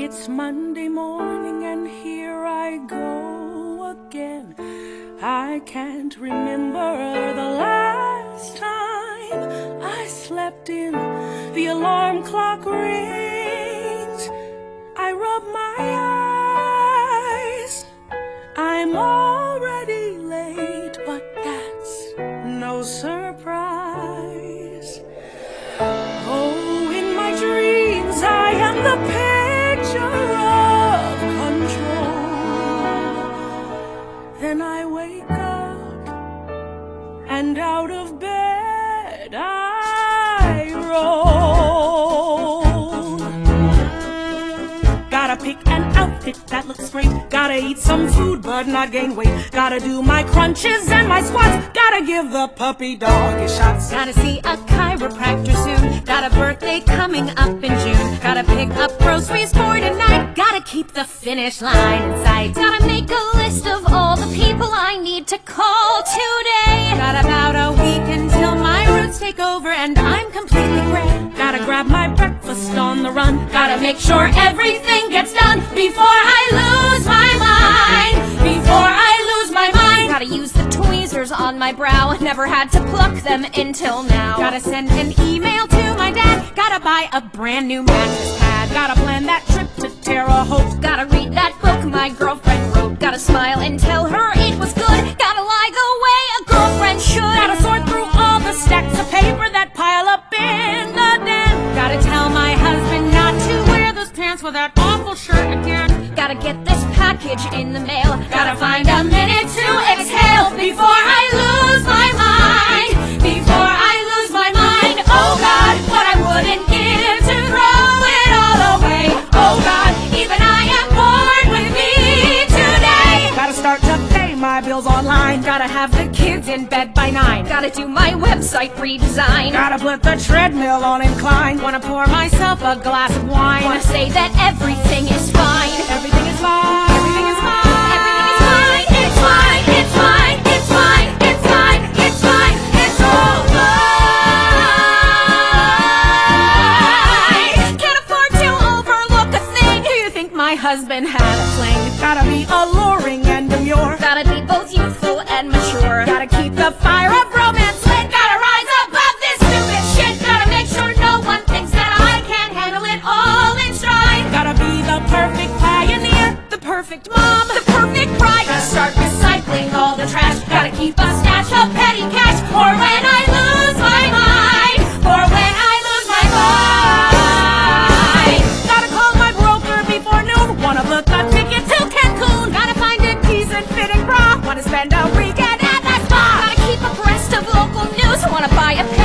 It's Monday morning and here I go again. I can't remember the last time I slept in. The alarm clock rings. I rub my eyes. I'm already late, but that's no surprise. Oh, in my dreams I am the picture of control. Then I wake up and out of bed I roll. Gotta pick an outfit that looks great. Gotta eat some food but not gain weight. Gotta do my crunches and my squats. Gotta give the puppy dog his shots. Gotta see a chiropractor soon. Got a birthday coming up in June. Gotta pick up groceries for tonight. Gotta keep the finish line in sight. Gotta make a list of all the people I need to call today. Got about a week until my roots take over and I'm completely gray. Gotta grab my breakfast on the run. Gotta make sure everything gets done before I lose my mind. Before I lose my mind. Gotta use the tweezers on my brow. Never had to pluck them until now. Gotta send an email to my dad. Gotta buy a brand new mattress pad. Gotta plan that trip to Terre Haute. Gotta read that book my girlfriend wrote. Gotta smile and tell her it was good. Gotta lie the way a girlfriend should. Gotta sort through all the stacks of paper that pile up in the den. Gotta tell my husband not to wear those pants with that awful shirt again. Gotta get this package in the mail. Gotta find a minute to exhale before I lose my mind. Before I lose my mind. Oh God, what I wouldn't give to throw it all away. Oh God, even I am bored with me today. Gotta start to pay my bills online. Gotta have the kids in bed by 9. Gotta do my website redesign. Gotta put the treadmill on incline. Wanna pour myself a glass of wine. Wanna say that everything is fine. Everything is fine. Everything is fine. Everything is fine. It's fine. It's fine. It's fine. It's fine. It's fine. It's all fine. Can't afford to overlook a thing. Do you think my husband had a fling? Gotta be alluring and demure. Gotta be both youthful and mature. Gotta keep the fire of romance lit. Gotta rise above this stupid shit. Gotta make sure no one thinks that I can't handle it all in stride. Gotta be the perfect pioneer, the perfect mom, The perfect bride. Gotta start recycling all the trash. Gotta keep a stash of petty cash for when I lose my mind. For when I lose my mind. Gotta call my broker before noon. Wanna book a ticket to Cancun. Gotta find a Decent fitting bra. Wanna spend a weekend at the spa. Gotta keep abreast of local news. Wanna buy a